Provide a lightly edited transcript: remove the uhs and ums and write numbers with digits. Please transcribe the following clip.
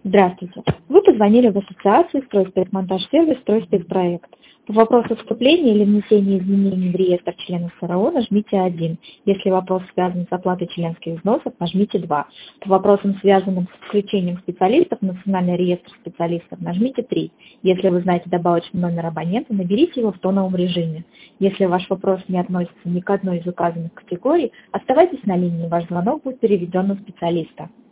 Здравствуйте. Вы позвонили в ассоциацию «Стройспецмонтаж-сервис», «Стройспецпроект». По вопросу вступления или внесения изменений в реестр членов СРО нажмите 1. Если вопрос связан с оплатой членских взносов, нажмите 2. По вопросам, связанным с включением специалистов в Национальный реестр специалистов, нажмите 3. Если вы знаете добавочный номер абонента, наберите его в тоновом режиме. Если ваш вопрос не относится ни к одной из указанных категорий, оставайтесь на линии, ваш звонок будет переведен на специалиста.